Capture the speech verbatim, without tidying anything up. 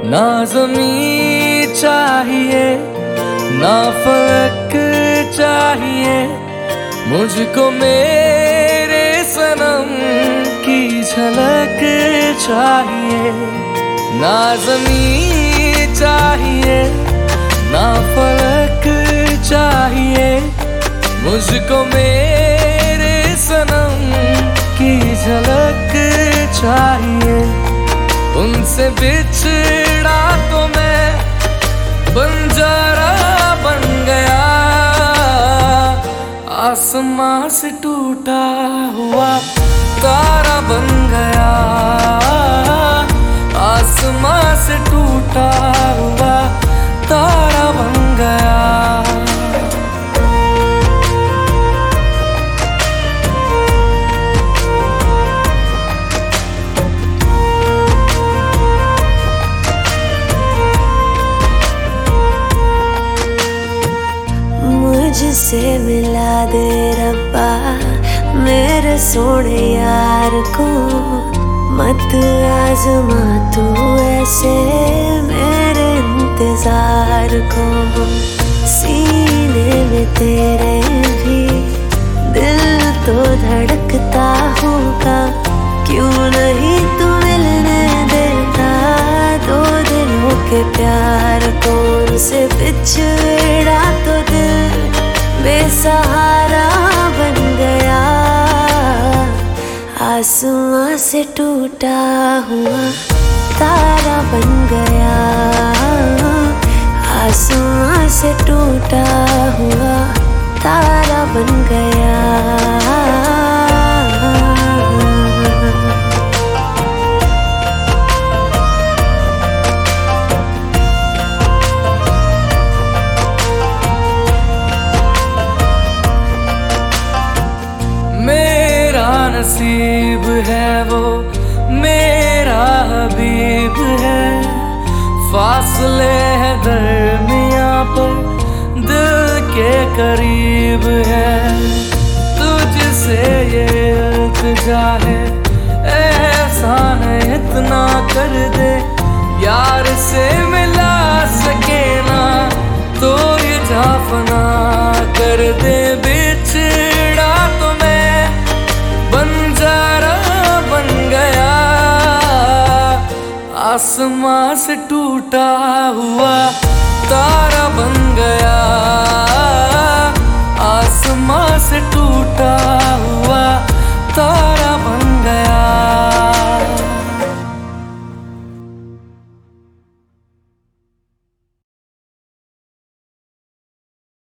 ना ज़मीं चाहिए ना फलक चाहिए, मुझको मेरे सनम की झलक चाहिए। ना ज़मीं चाहिए ना फलक चाहिए, मुझको मेरे सनम की झलक चाहिए। उनसे बिछड़ा तो मैं बंजारा बन गया, आसमां से टूटा हुआ तारा बन गया। आसमां से टूटा हुआ तारा बन गया। मुझसे मिला दे रब्बा मेरे सोने यार को, मत आज़मा तू ऐसे मेरे इंतजार को। सीने में तेरे भी दिल तो धड़कता होगा, क्यों नहीं तू मिलने देता दो दिलों के प्यार को। उनसे बिछड़ा तो दिल बेसहारा बन गया, आसमां से टूटा हुआ तारा बन गया। आसमां से टूटा हुआ तारा बन गया। नसीब है वो मेरा हबीब है, फासले है दरमिया पर दिल के करीब है। तुझसे ये इल्तिजा है एहसान इतना कर दे, यार से मिला सके ना तो ये जाफना कर दे। बिछड़ा तो मैं बंजारा बन गया, आसमां से टूटा हुआ तारा बन गया। आसमां से टूटा हुआ